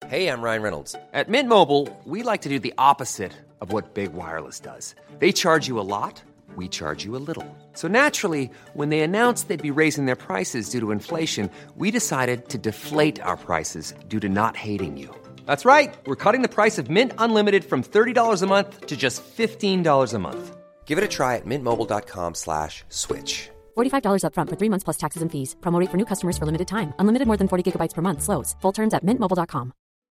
Hey, I'm Ryan Reynolds. At Mint Mobile, we like to do the opposite of what Big Wireless does. They charge you a lot, we charge you a little. So naturally, when they announced they'd be raising their prices due to inflation, we decided to deflate our prices due to not hating you. That's right. We're cutting the price of Mint Unlimited from $30 a month to just $15 a month. Give it a try at mintmobile.com/switch. $45 up front for 3 months plus taxes and fees. Promo rate for new customers for limited time. Unlimited more than 40 gigabytes per month. Slows full terms at mintmobile.com.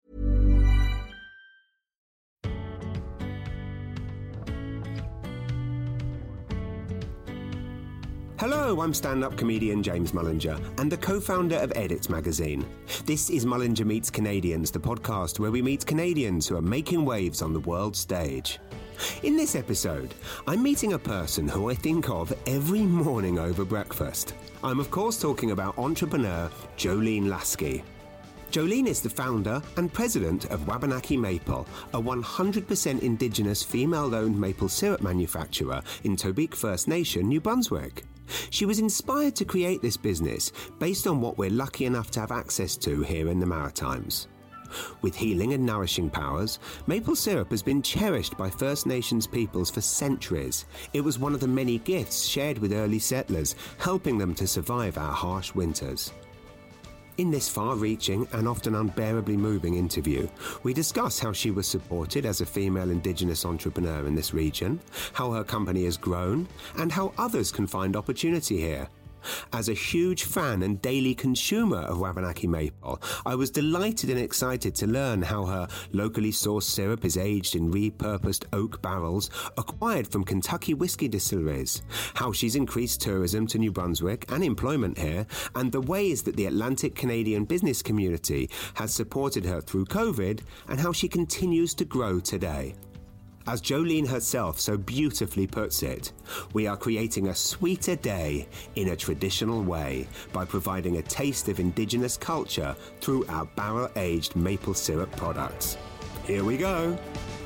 Hello, I'm stand-up comedian James Mullinger and the co-founder of Edits magazine. This is Mullinger Meets Canadians, the podcast where we meet Canadians who are making waves on the world stage. In this episode, I'm meeting a person who I think of every morning over breakfast. I'm of course talking about entrepreneur Jolene Lasky. Jolene is the founder and president of Wabanaki Maple, a 100% Indigenous female-owned maple syrup manufacturer in Tobique First Nation, New Brunswick. She was inspired to create this business based on what we're lucky enough to have access to here in the Maritimes. With healing and nourishing powers, maple syrup has been cherished by First Nations peoples for centuries. It was one of the many gifts shared with early settlers, helping them to survive our harsh winters. In this far-reaching and often unbearably moving interview, we discuss how she was supported as a female Indigenous entrepreneur in this region, how her company has grown, and how others can find opportunity here. As a huge fan and daily consumer of Wabanaki Maple, I was delighted and excited to learn how her locally sourced syrup is aged in repurposed oak barrels acquired from Kentucky whiskey distilleries, how she's increased tourism to New Brunswick and employment here, and the ways that the Atlantic Canadian business community has supported her through COVID, and how she continues to grow today. As Jolene herself so beautifully puts it, we are creating a sweeter day in a traditional way by providing a taste of Indigenous culture through our barrel-aged maple syrup products. Here we go.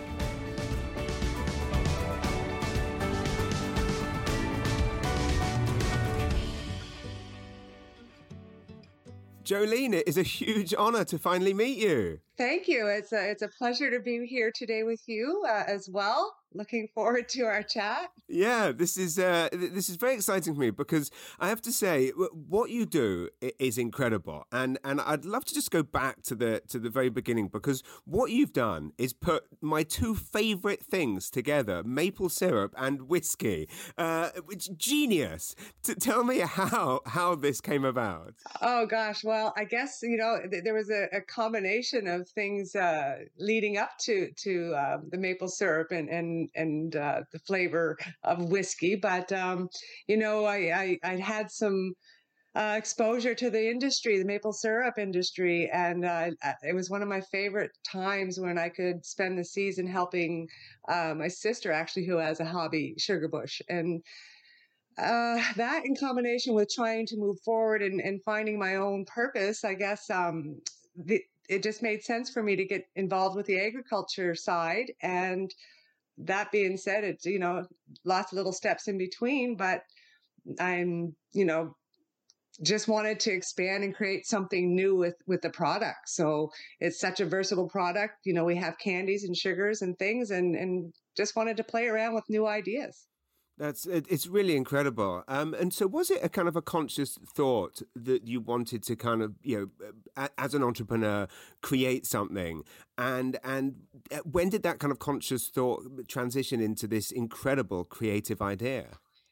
Jolene, it is a huge honor to finally meet you. Thank you. It's a pleasure to be here today with you as well. Looking forward to our chat. Yeah, this is very exciting for me because I have to say what you do is incredible, and I'd love to just go back to the very beginning, because what you've done is put my two favorite things together: maple syrup and whiskey. It's genius. Tell me how this came about. Oh gosh, well, I guess there was a combination of things leading up to the maple syrup and the flavor of whiskey, but I had some exposure to the industry, the maple syrup industry, and it was one of my favorite times when I could spend the season helping my sister, actually, who has a hobby sugar bush, and that in combination with trying to move forward and finding my own purpose, I guess it just made sense for me to get involved with the agriculture side. And that being said, it's, lots of little steps in between, but I'm, just wanted to expand and create something new with the product. So it's such a versatile product. We have candies and sugars and things, and just wanted to play around with new ideas. It's really incredible. And so was it a kind of a conscious thought that you wanted to kind of, as an entrepreneur, create something? And when did that kind of conscious thought transition into this incredible creative idea?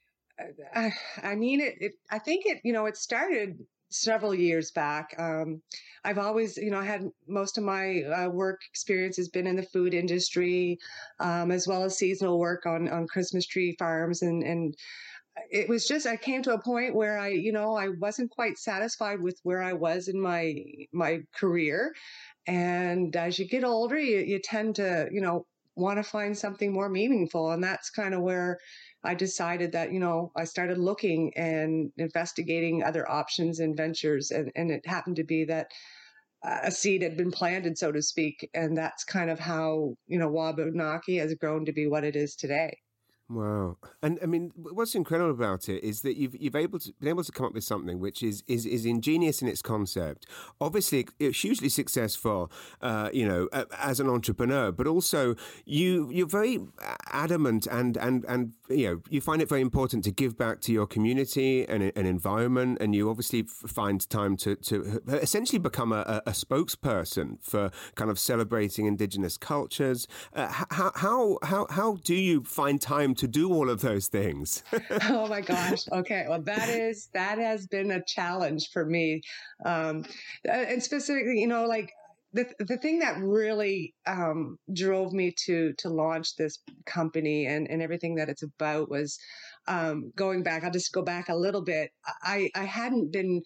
I mean, I think it started several years back. I've always, I had most of my work experience has been in the food industry, as well as seasonal work on Christmas tree farms. And it was just, I came to a point where I wasn't quite satisfied with where I was in my career. And as you get older, you tend to, want to find something more meaningful. And that's kind of where I decided that, I started looking and investigating other options and ventures. And it happened to be that a seed had been planted, so to speak. And that's kind of how, Wabanaki has grown to be what it is today. Wow. And I mean, what's incredible about it is that you've been able to come up with something which is ingenious in its concept. Obviously, it's hugely successful, as an entrepreneur, but also you're very adamant and you find it very important to give back to your community and an environment, and you obviously find time to essentially become a spokesperson for kind of celebrating Indigenous cultures. How do you find time to do all of those things? Oh my gosh. Okay. Well, that has been a challenge for me. And specifically, like the thing that really drove me to launch this company and everything that it's about was going back. I'll just go back a little bit. I hadn't been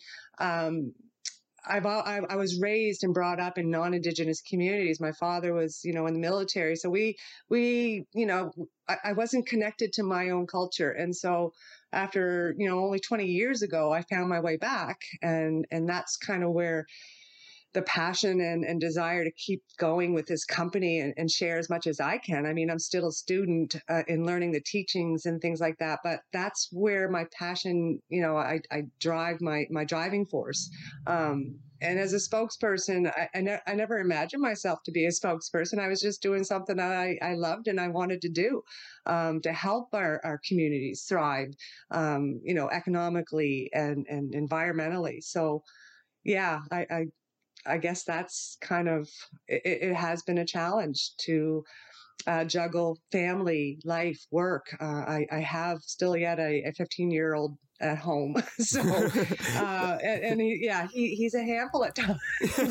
I was raised and brought up in non-Indigenous communities. My father was, in the military. So I wasn't connected to my own culture. And so after, only 20 years ago, I found my way back. And that's kind of where the passion and desire to keep going with this company and share as much as I can. I mean, I'm still a student in learning the teachings and things like that, but that's where my passion, I drive my driving force. And as a spokesperson, I never imagined myself to be a spokesperson. I was just doing something that I loved and I wanted to do to help our communities thrive, economically and environmentally. So, yeah, I guess that's kind of, it has been a challenge to juggle family, life, work. I have still yet a 15-year-old at home. So, and he's a handful at times.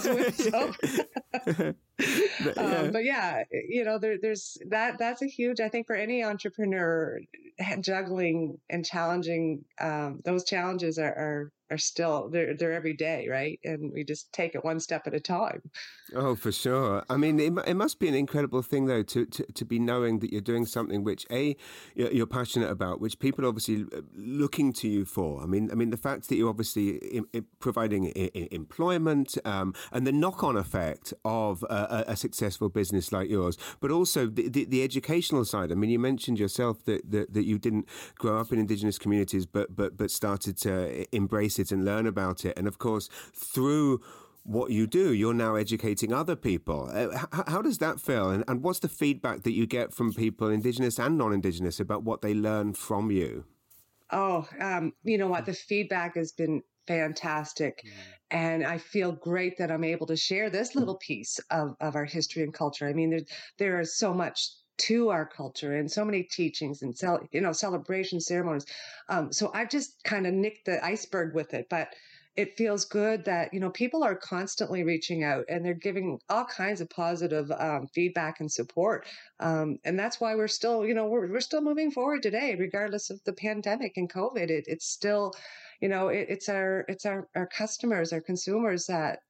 But yeah, there's that's a huge, I think for any entrepreneur, juggling and challenging, those challenges are still, they're every day, right? And we just take it one step at a time. Oh, for sure. I mean, it must be an incredible thing, though, to be knowing that you're doing something which, you're passionate about, which people are obviously looking to you for. I mean, the fact that you're obviously providing employment and the knock-on effect of a successful business like yours, but also the educational side. I mean, you mentioned yourself that you didn't grow up in Indigenous communities, but started to embrace it and learn about it. And of course, through what you do, you're now educating other people. How does that feel? And what's the feedback that you get from people, Indigenous and non-Indigenous, about what they learn from you? Oh, you know what? The feedback has been fantastic. And I feel great that I'm able to share this little piece of our history and culture. I mean, there is so much to our culture and so many teachings and celebration ceremonies. So I've just kind of nicked the iceberg with it, but it feels good that, people are constantly reaching out and they're giving all kinds of positive feedback and support. And that's why we're still, we're still moving forward today, regardless of the pandemic and COVID. It's still, it's our customers, our consumers that,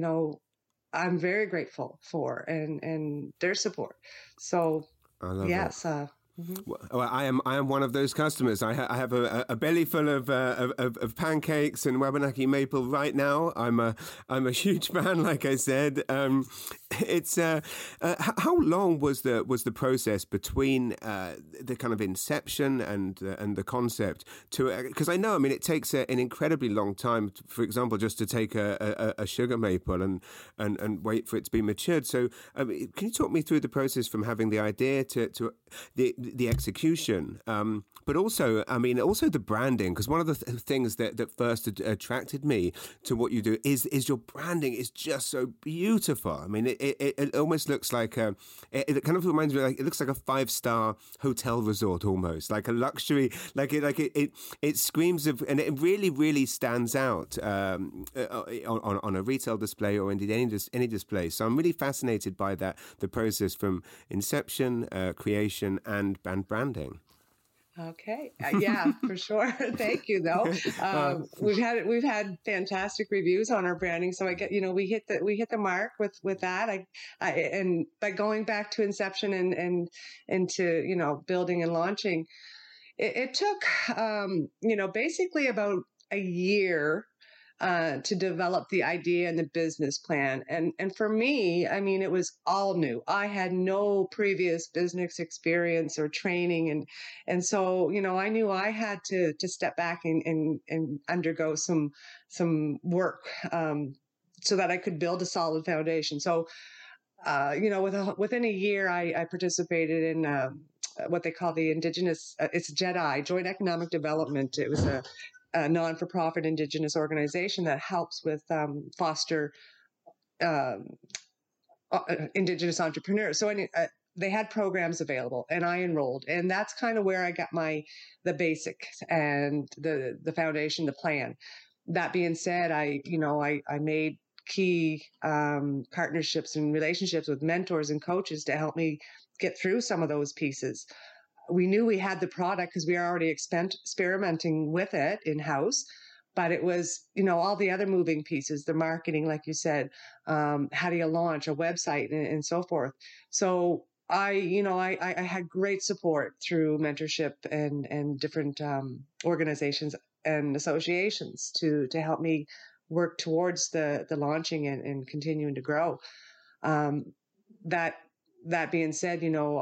I'm very grateful for and their support. So, I love yes. it. Well, I am one of those customers. I have a belly full of pancakes and Wabanaki maple right now. I'm a huge fan, like I said. It's how long was the process between the kind of inception and the concept to, because I know, I mean, it takes an incredibly long time, for example, just to take a sugar maple and wait for it to be matured. So can you talk me through the process from having the idea to the execution, but also, I mean, also the branding, because one of the things that first attracted me to what you do is your branding is just so beautiful. I mean, it almost looks like it kind of reminds me, like, it looks like a 5-star hotel resort, almost like a luxury, it screams of, and it really stands out on a retail display or indeed any display. So I'm really fascinated by the process from inception, creation, and branding. Okay. Yeah, for sure. Thank you, though. We've had fantastic reviews on our branding, so I get, we hit the mark with that. And by going back to inception and into building and launching, it took basically about a year to develop the idea and the business plan. And for me, I mean, it was all new. I had no previous business experience or training. And so, I knew I had to step back and undergo some work, so that I could build a solid foundation. So, within a year, I participated in what they call the Indigenous, it's JEDI, Joint Economic Development. It was a non-for-profit Indigenous organization that helps with foster Indigenous entrepreneurs. So they had programs available, and I enrolled, and that's kind of where I got the basics and the foundation, the plan. That being said, I made key partnerships and relationships with mentors and coaches to help me get through some of those pieces. We knew we had the product because we were already experimenting with it in-house, but it was, all the other moving pieces, the marketing, like you said, how do you launch a website and so forth. So I had great support through mentorship and different organizations and associations to help me work towards the launching and continuing to grow. That being said,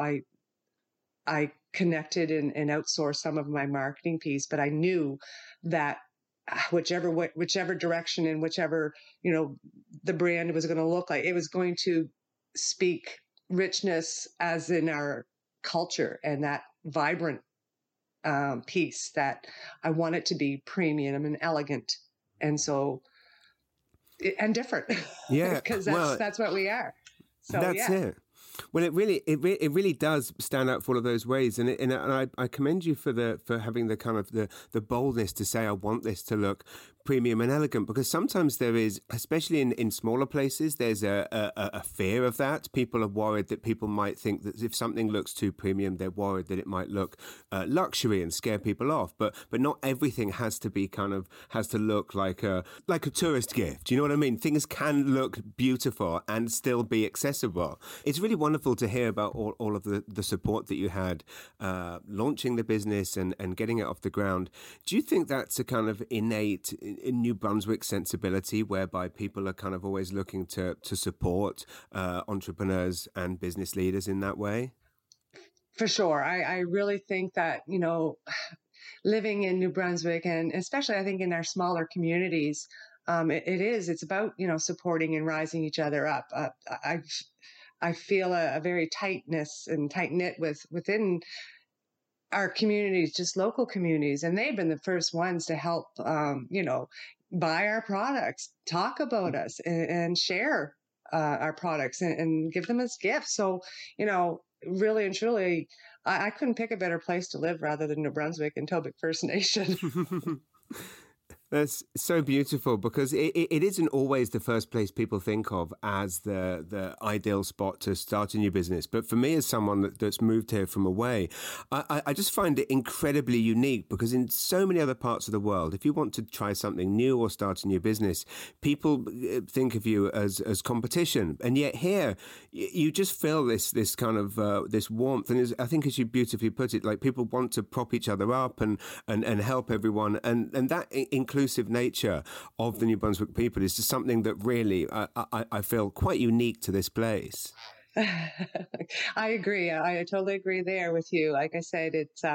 I connected and outsourced some of my marketing piece, but I knew that whichever direction and whichever, the brand was going to look like, it was going to speak richness as in our culture and that vibrant piece that I want it to be premium and elegant. And so, and different. Yeah. Because that's what we are. So that's it. Well, it really does stand out for all of those ways, and I commend you for having the kind of the boldness to say I want this to look premium and elegant, because sometimes there is, especially in smaller places, there's a fear of that. People are worried that people might think that if something looks too premium, they're worried that it might look luxury and scare people off. But not everything has to look like a tourist gift. You know what I mean? Things can look beautiful and still be accessible. It's really wonderful to hear about all of the support that you had launching the business and getting it off the ground. Do you think that's a kind of innate in New Brunswick sensibility, whereby people are kind of always looking to support entrepreneurs and business leaders in that way? For sure. I really think that, living in New Brunswick, and especially I think in our smaller communities, it's about, supporting and rising each other up. I feel a very tightness and tight knit within our communities, just local communities, and they've been the first ones to help, buy our products, talk about us, and share our products and give them as gifts. So, really and truly, I couldn't pick a better place to live rather than New Brunswick and Tobic First Nation. That's so beautiful, because it isn't always the first place people think of as the ideal spot to start a new business. But for me, as someone that's moved here from away, I just find it incredibly unique, because in so many other parts of the world, if you want to try something new or start a new business, people think of you as competition. And yet here, you just feel this kind of this warmth. And I think, as you beautifully put it, like people want to prop each other up and help everyone. And that inclusive nature of the New Brunswick people is just something that really I feel quite unique to this place. I agree. I totally agree there with you. Like I said, it's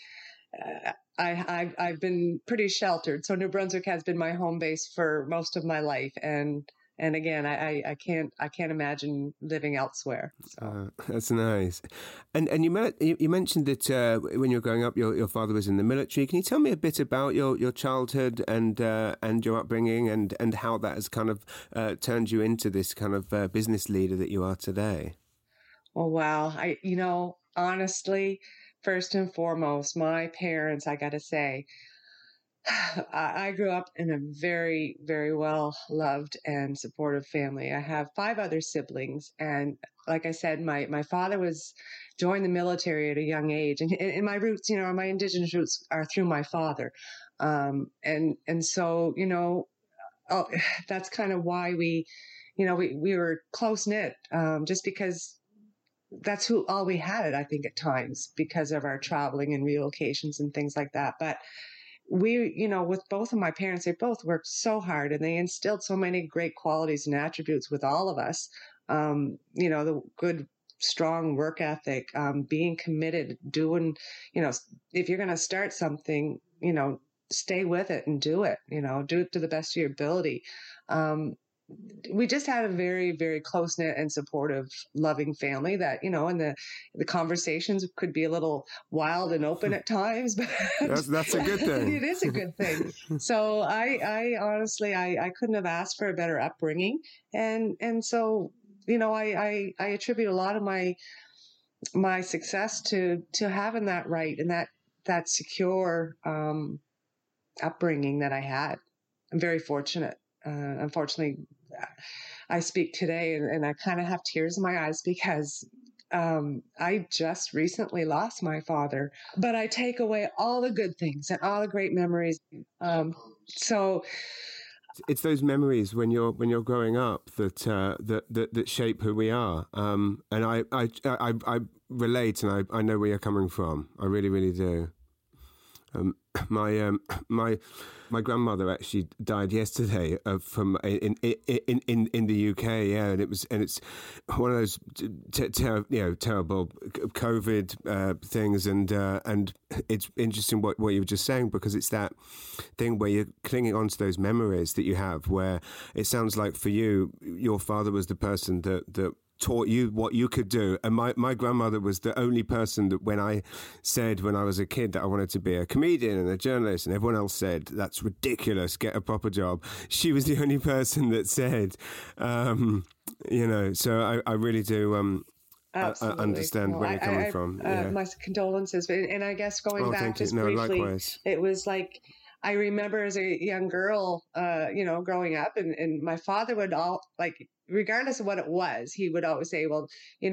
I've been pretty sheltered, so New Brunswick has been my home base for most of my life, and again, I can't imagine living elsewhere. So. That's nice. And you mentioned that when you were growing up, your father was in the military. Can you tell me a bit about your childhood and your upbringing and how that has kind of turned you into this kind of business leader that you are today? Oh wow! Honestly, first and foremost, my parents, I got to say, I grew up in a very, very well loved and supportive family. I have 5 other siblings. And like I said, my father joined the military at a young age. And my roots, my Indigenous roots are through my father. And so, that's kind of why we were close knit, just because that's all we had, I think, at times, because of our traveling and relocations and things like that. But with both of my parents, they both worked so hard and they instilled so many great qualities and attributes with all of us. The good, strong work ethic, being committed, doing, if you're going to start something, stay with it and do it, do it to the best of your ability. We just had a very, very close-knit and supportive, loving family that, and the conversations could be a little wild and open at times, but that's a good thing. It is a good thing. So I honestly, I couldn't have asked for a better upbringing. And so, I attribute a lot of my success to having that right and that secure upbringing that I had. I'm very fortunate. Unfortunately, I speak today and I kind of have tears in my eyes because I just recently lost my father, but I take away all the good things and all the great memories. So it's those memories when you're growing up that shape who we are. And I relate, and I know where you're coming from. I really, really do. My grandmother actually died yesterday from in the UK, and it's one of those terrible COVID things, and it's interesting what you were just saying, because it's that thing where you're clinging on to those memories that you have, where it sounds like for you, your father was the person that taught you what you could do. And my grandmother was the only person that when I said when I was a kid that I wanted to be a comedian and a journalist and everyone else said, that's ridiculous, get a proper job, she was the only person that said, so I really do I understand where you're coming from. My condolences. And I guess going back just briefly, likewise. It was like, I remember as a young girl, growing up, and my father would regardless of what it was, he would always say, well,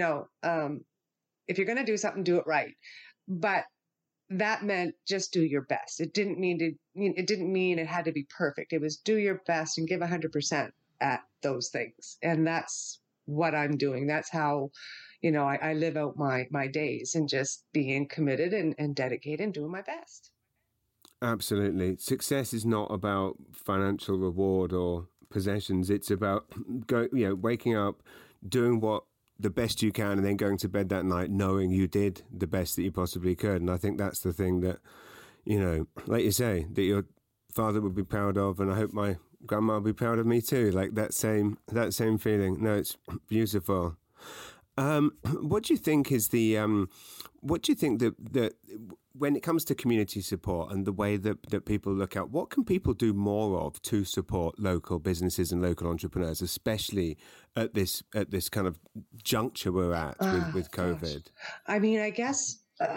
if you're going to do something, do it right. But that meant just do your best. It didn't mean it had to be perfect. It was do your best and give 100% at those things. And that's what I'm doing. That's how, I live out my days, and just being committed and dedicated and doing my best. Absolutely. Success is not about financial reward or possessions. It's about waking up, doing what the best you can, and then going to bed that night knowing you did the best that you possibly could. And I think that's the thing that, like you say, that your father would be proud of, and I hope my grandma will be proud of me too. Like that same feeling. No, it's beautiful. What do you think is what do you think that when it comes to community support and the way that people look at, what can people do more of to support local businesses and local entrepreneurs, especially at this kind of juncture we're at with COVID? Gosh. I mean, I guess,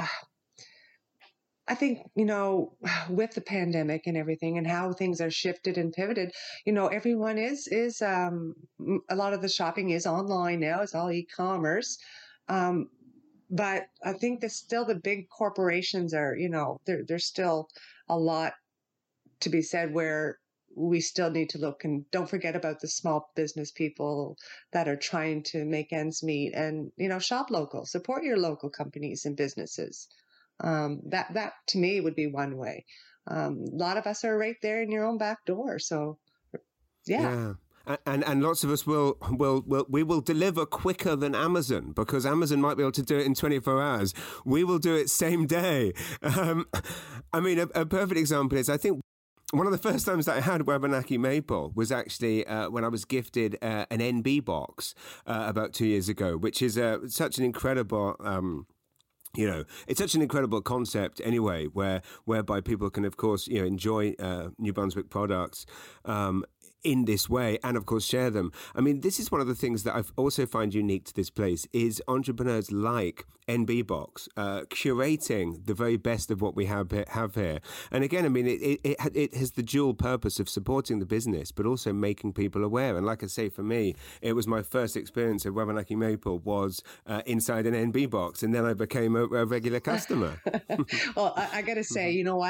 I think, with the pandemic and everything and how things are shifted and pivoted, everyone is a lot of the shopping is online now. It's all e-commerce. But I think the big corporations are, there's still a lot to be said where we still need to look, and don't forget about the small business people that are trying to make ends meet, and, shop local, support your local companies and businesses. That to me would be one way. A lot of us are right there in your own back door. So yeah. And lots of us will deliver quicker than Amazon, because Amazon might be able to do it in 24 hours. We will do it same day. I mean, a perfect example is, I think, one of the first times that I had Wabanaki Maple was actually when I was gifted an NB box about 2 years ago, which is such an incredible... it's such an incredible concept anyway, whereby people can, of course, enjoy New Brunswick products in this way, and of course share them. I mean, this is one of the things that I also find unique to this place is entrepreneurs like NB Box curating the very best of what we have here. And again, I mean, it has the dual purpose of supporting the business, but also making people aware. And like I say, for me, it was my first experience of Wabanaki Maple was inside an NB Box, and then I became a regular customer. Well, I got to say, you know what?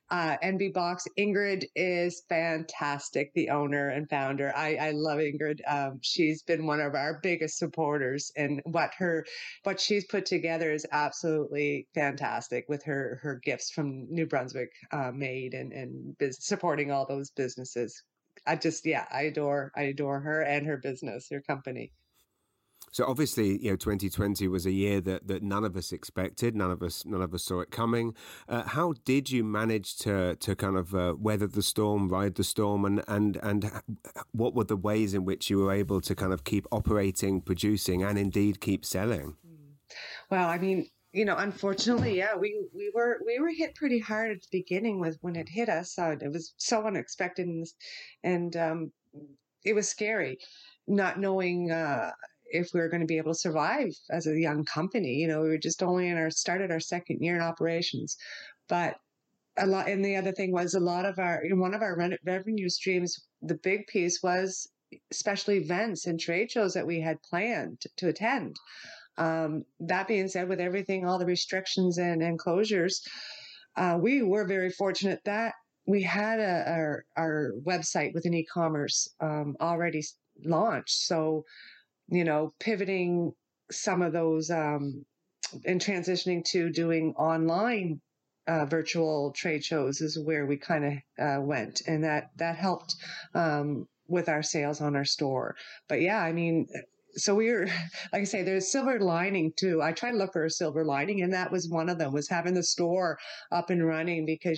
NB Box. Ingrid is fantastic, the owner and founder. I love Ingrid. She's been one of our biggest supporters, and what she's put together is absolutely fantastic with her gifts from New Brunswick made and supporting all those businesses. I adore her and her business, her company. So obviously, 2020 was a year that none of us expected. None of us saw it coming. How did you manage to kind of weather the storm, ride the storm, and what were the ways in which you were able to kind of keep operating, producing, and indeed keep selling? Well, I mean, unfortunately, yeah, we were hit pretty hard at the beginning when it hit us. It was so unexpected, and it was scary, not knowing if we were going to be able to survive as a young company. We were just only started our second year in operations, but a lot. And the other thing was one of our revenue streams. The big piece was special events and trade shows that we had planned to attend. That being said, with everything, all the restrictions and closures, we were very fortunate that we had our website with an e-commerce already launched. So, pivoting some of those and transitioning to doing online virtual trade shows is where we kind of went, and that helped with our sales on our store. But yeah, I mean, so we were, like I say, there's a silver lining too. I try to look for a silver lining, and that was one of them, was having the store up and running, because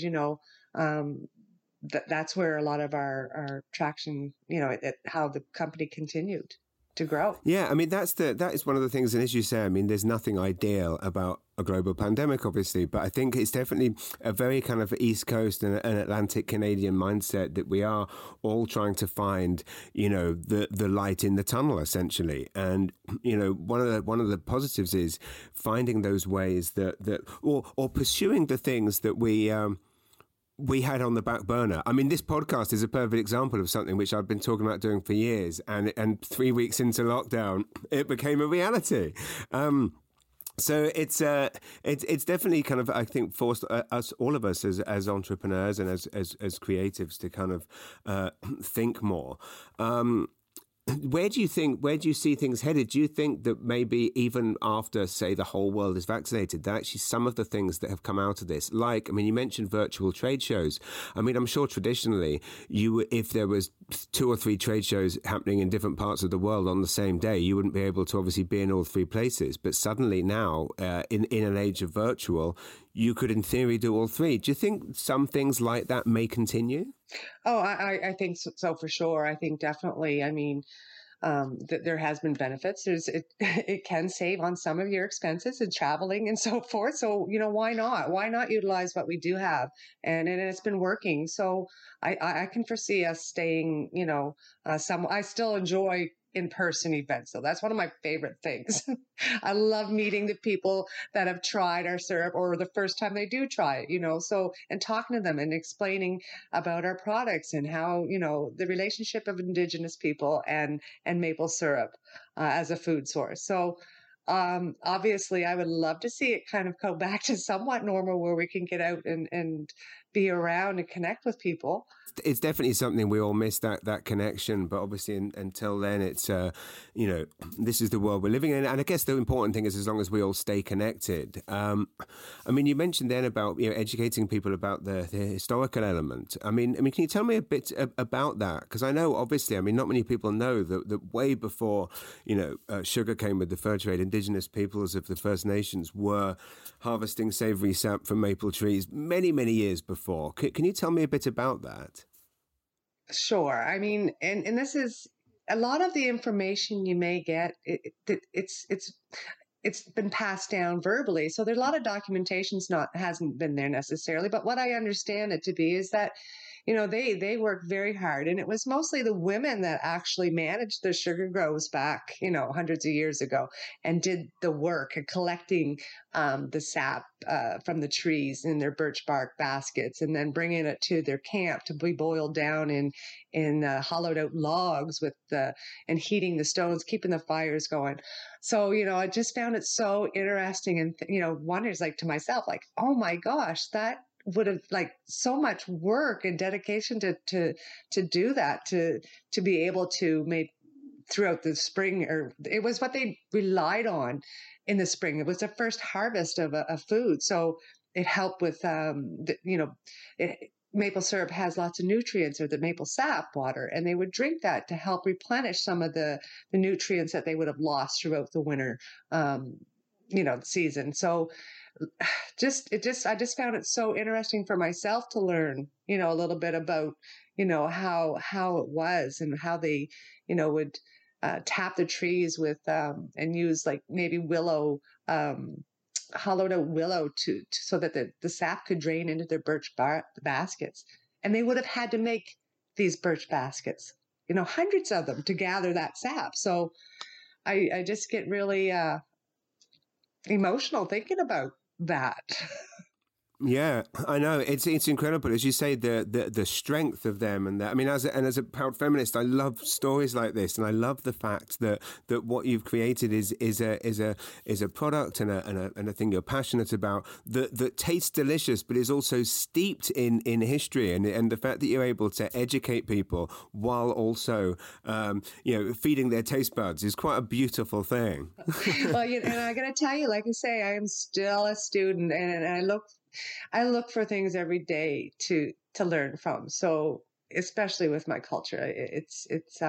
that's where a lot of our traction, how the company continued to grow. Yeah, I mean, that is one of the things, and as you say, I mean, there's nothing ideal about a global pandemic, obviously, but I think it's definitely a very kind of East Coast and an Atlantic Canadian mindset that we are all trying to find, the light in the tunnel, essentially. And one of the positives is finding those ways or pursuing the things that we had on the back burner. I mean, this podcast is a perfect example of something which I've been talking about doing for years, and 3 weeks into lockdown, it became a reality. So it's definitely kind of, I think, forced all of us as entrepreneurs and as creatives to kind of think more. Where do you see things headed? Do you think that maybe even after, say, the whole world is vaccinated, that actually some of the things that have come out of this, like, I mean, you mentioned virtual trade shows. I mean, I'm sure traditionally if there was 2 or 3 trade shows happening in different parts of the world on the same day, you wouldn't be able to obviously be in all 3 places. But suddenly now, in an age of virtual, you could in theory do all 3. Do you think some things like that may continue? Oh, I think so for sure. I think definitely. I mean, there has been benefits. It can save on some of your expenses and traveling and so forth. So, why not? Why not utilize what we do have? And it's been working. So I can foresee us staying, I still enjoy in-person events. So that's one of my favorite things. I love meeting the people that have tried our syrup, or the first time they do try it, so, and talking to them and explaining about our products and how, the relationship of Indigenous people and maple syrup as a food source. So obviously I would love to see it kind of go back to somewhat normal, where we can get out and be around and connect with people. It's definitely something we all miss, that connection. But obviously, until then, it's this is the world we're living in. And I guess the important thing is, as long as we all stay connected. I mean, you mentioned then about educating people about the historical element. I mean, can you tell me a bit about that? Because I know, obviously, I mean, not many people know that way before sugar came with the fur trade, Indigenous peoples of the First Nations were harvesting savory sap from maple trees many, many years before. Can you tell me a bit about that? Sure. I mean, and this is a lot of the information you may get. It's been passed down verbally, so there's a lot of documentation's hasn't been there necessarily. But what I understand it to be is that they worked very hard, and it was mostly the women that actually managed the sugar groves back, hundreds of years ago, and did the work of collecting the sap from the trees in their birch bark baskets, and then bringing it to their camp to be boiled down in hollowed out logs and heating the stones, keeping the fires going. So, I just found it so interesting, and, wonders, like, to myself, like, oh my gosh, that would have like so much work and dedication to do that, to be able to make throughout the spring, or it was what they relied on in the spring. It was the first harvest of a food. So it helped with, maple syrup has lots of nutrients, or the maple sap water, and they would drink that to help replenish some of the nutrients that they would have lost throughout the winter, season. So I just found it so interesting for myself to learn, a little bit about, how it was and how they, would tap the trees with, and use like maybe willow, hollowed out willow so that the sap could drain into their birch baskets. And they would have had to make these birch baskets, hundreds of them to gather that sap. So I just get really emotional thinking about that. Yeah, I know. It's incredible, as you say, the strength of them, and that. I mean, as a proud feminist, I love stories like this, and I love the fact that what you've created is a product and a thing you're passionate about that tastes delicious, but is also steeped in history, and the fact that you're able to educate people while also feeding their taste buds is quite a beautiful thing. Well, and I got to tell you, like I say, I am still a student, and I look for things every day to learn from. So especially with my culture, it's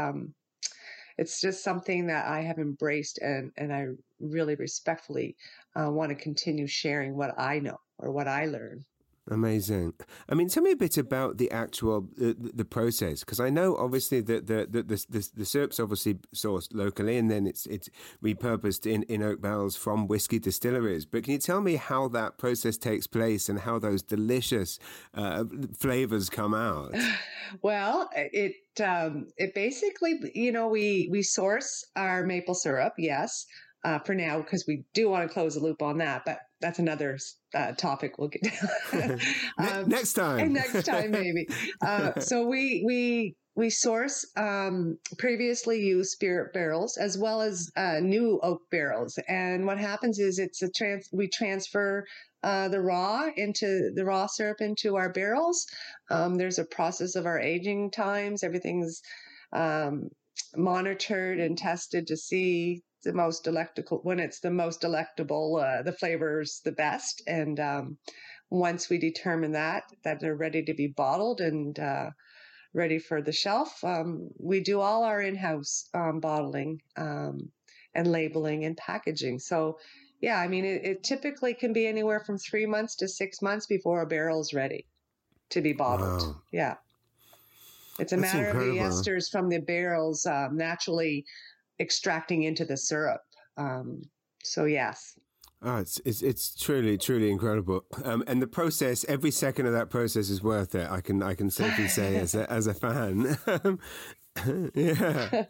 just something that I have embraced, and I really respectfully want to continue sharing what I know or what I learn. Amazing. I mean, tell me a bit about the actual the process, because I know obviously that the syrup's obviously sourced locally, and then it's repurposed in oak barrels from whiskey distilleries. But can you tell me how that process takes place and how those delicious flavors come out? Well, it basically, we source our maple syrup, yes, for now, because we do want to close the loop on that, but that's another topic we'll get to. Next time. Next time, maybe. So we source previously used spirit barrels as well as new oak barrels. And what happens is we transfer the raw syrup into our barrels. There's a process of our aging times. Everything's monitored and tested to see the most delectable, when it's the most delectable, the flavors the best. And once we determine that they're ready to be bottled and ready for the shelf, we do all our in-house bottling and labeling and packaging. So yeah, I mean, it typically can be anywhere from 3 months to 6 months before a barrel is ready to be bottled. Wow. Yeah. It's That's matter incredible. Of the esters from the barrels naturally extracting into the syrup. So yes. Oh, it's truly incredible, and the process. Every second of that process is worth it. I can safely say as a fan. Yeah,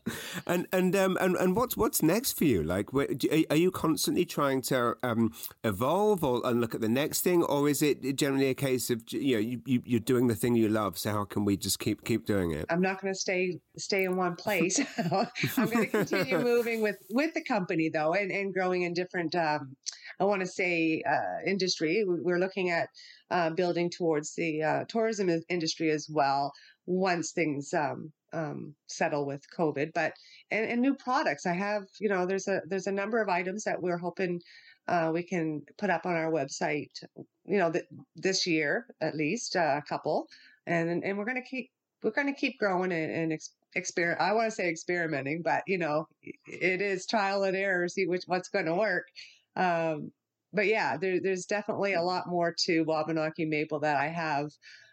and what's next for you? Like, are you constantly trying to evolve and look at the next thing, or is it generally a case of you're doing the thing you love? So how can we just keep doing it? I'm not going to stay in one place. I'm going to continue moving with the company though, and growing in different. I want to say industry. We're looking at building towards the tourism industry as well once things settle with COVID, but and new products. I have, there's a number of items that we're hoping we can put up on our website, this year at least, a couple, and we're going to keep growing and experiment. I want to say experimenting, but it is trial and error, see what's going to work. But yeah, there's definitely a lot more to Wabanaki Maple that I have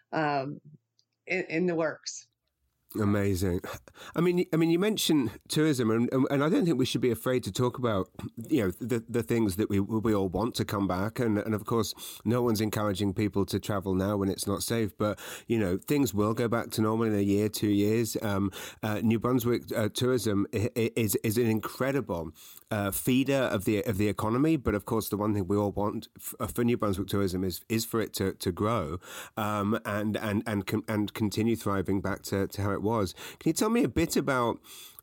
in the works. Amazing. I mean, you mentioned tourism, and I don't think we should be afraid to talk about, the things that we all want to come back, and of course, no one's encouraging people to travel now when it's not safe. But things will go back to normal in a year, 2 years. New Brunswick tourism is an incredible feeder of the economy, but of course, the one thing we all want for New Brunswick tourism is for it to grow, and continue thriving back to how it was. Can you tell me a bit about,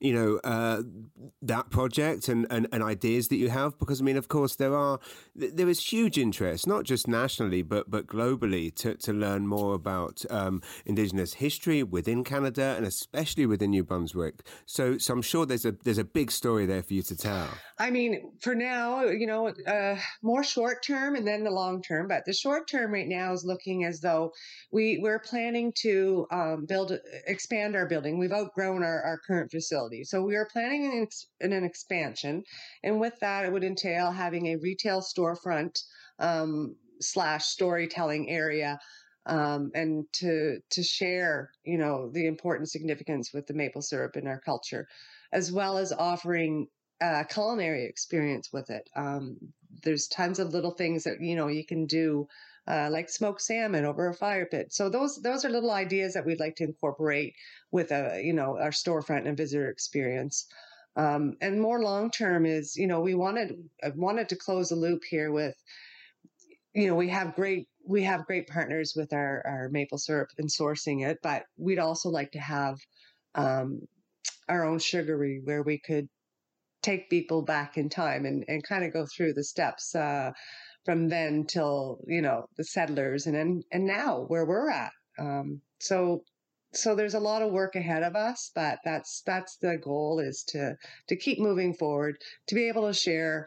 that project and ideas that you have? Because, I mean, of course, there is huge interest, not just nationally, but globally, to learn more about Indigenous history within Canada and especially within New Brunswick. So I'm sure there's a big story there for you to tell. I mean, for now, more short term and then the long term. But the short term right now is looking as though we're planning to expand our building. We've outgrown our current facility. So we are planning in an expansion. And with that, it would entail having a retail storefront / storytelling area and to share, the important significance with the maple syrup in our culture, as well as offering culinary experience with it. There's tons of little things that, you can do, like smoked salmon over a fire pit. So those are little ideas that we'd like to incorporate with our storefront and visitor experience. And more long-term is, we wanted to close the loop here with, we have great partners with our maple syrup and sourcing it, but we'd also like to have our own sugary where we could take people back in time and kind of go through the steps from then till, the settlers and now where we're at. So there's a lot of work ahead of us, but that's the goal, is to keep moving forward, to be able to share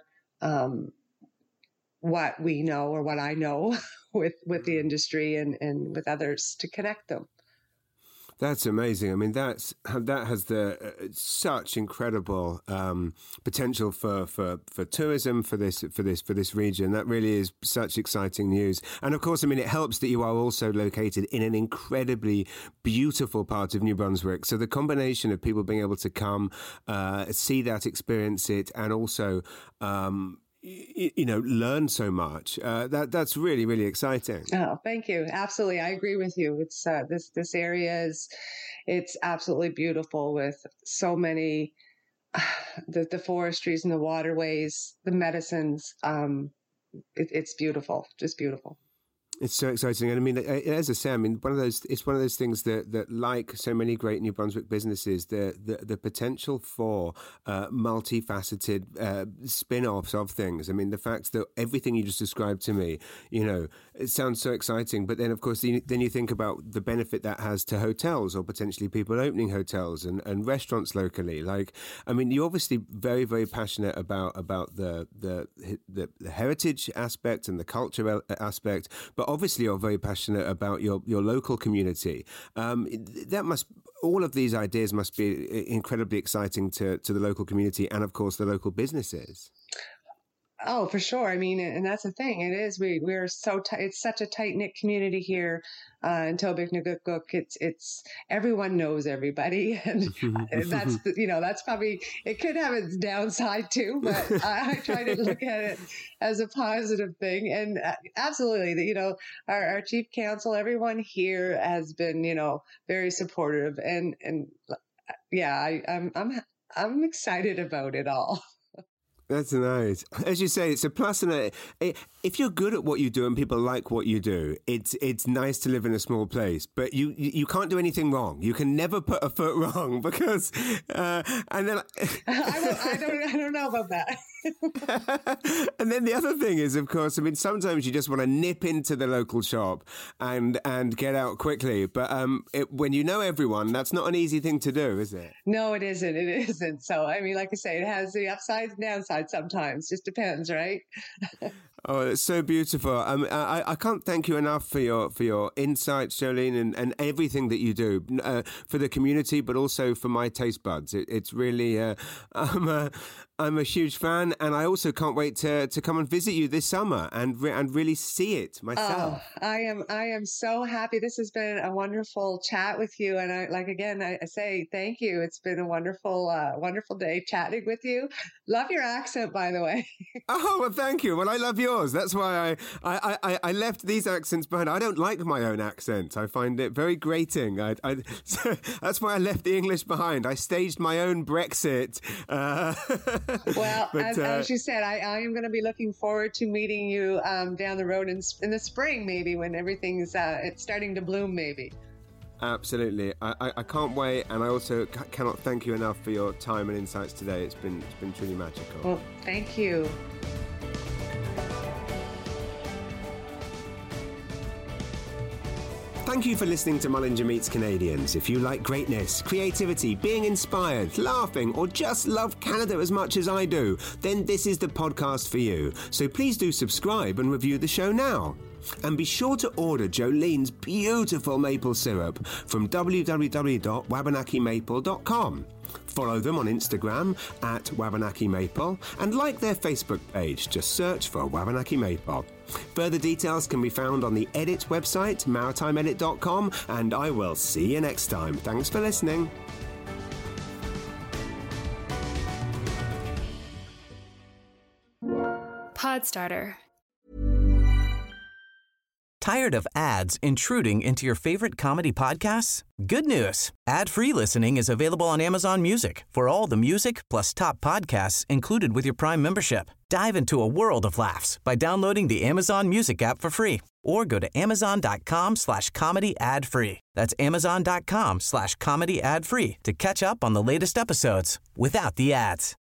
what we know or what I know with the industry and with others, to connect them. That's amazing. I mean, that has such incredible potential for tourism for this region. That really is such exciting news. And of course, I mean, it helps that you are also located in an incredibly beautiful part of New Brunswick. So the combination of people being able to come, see that, experience it, and also learn so much. That's really, really exciting. Oh, thank you. Absolutely. I agree with you. It's this area it's absolutely beautiful, with so many, the forestries and the waterways, the medicines. It's beautiful, just beautiful. It's so exciting. And I mean, as I say, I mean, it's one of those things that like so many great New Brunswick businesses, the potential for multifaceted spin-offs of things. I mean, the fact that everything you just described to me, it sounds so exciting. But then, of course, then you think about the benefit that has to hotels, or potentially people opening hotels and restaurants locally. Like, I mean, you're obviously very, very passionate about the heritage aspect and the culture aspect, but obviously you're very passionate about your local community. All of these ideas must be incredibly exciting to the local community and, of course, the local businesses. Oh, for sure. I mean, and that's the thing. It is. We're so it's such a tight knit community here in Tobique-Nagutguk. It's everyone knows everybody, and that's that's probably, it could have its downside too. But I try to look at it as a positive thing. And absolutely, our chief counsel, everyone here has been very supportive, and yeah, I'm excited about it all. That's nice. As you say, it's a plus. And if you're good at what you do and people like what you do, it's nice to live in a small place. But you can't do anything wrong. You can never put a foot wrong, because and then I don't know about that. And then the other thing is, of course, I mean, sometimes you just want to nip into the local shop and get out quickly. But when you know everyone, that's not an easy thing to do, is it? No, it isn't. It isn't. So, I mean, like I say, it has the upsides and downsides sometimes. Just depends, right? Oh, it's so beautiful. I can't thank you enough for your insights, Jolene, and everything that you do for the community, but also for my taste buds. It's really, I'm a huge fan, and I also can't wait to come and visit you this summer and really see it myself. Oh, I am so happy. This has been a wonderful chat with you, and I say thank you. It's been a wonderful day chatting with you. Love your accent, by the way. Oh, well, thank you. Well, I love yours. That's why I left these accents behind. I don't like my own accent. I find it very grating. So that's why I left the English behind. I staged my own Brexit. Well, as you said, I am going to be looking forward to meeting you down the road in the spring, maybe, when everything's it's starting to bloom, maybe. Absolutely. I can't wait, and I also cannot thank you enough for your time and insights today. It's been truly magical. Well, thank you. Thank you for listening to Mullinger Meets Canadians. If you like greatness, creativity, being inspired, laughing, or just love Canada as much as I do, then this is the podcast for you. So please do subscribe and review the show now. And be sure to order Jolene's beautiful maple syrup from www.wabanakimaple.com. Follow them on Instagram at Wabanaki Maple and like their Facebook page. Just search for Wabanaki Maple. Further details can be found on the Edit website, maritimeedit.com, and I will see you next time. Thanks for listening. Podstarter. Tired of ads intruding into your favorite comedy podcasts? Good news. Ad-free listening is available on Amazon Music for all the music plus top podcasts included with your Prime membership. Dive into a world of laughs by downloading the Amazon Music app for free or go to amazon.com/comedy ad-free. That's amazon.com/comedy ad-free to catch up on the latest episodes without the ads.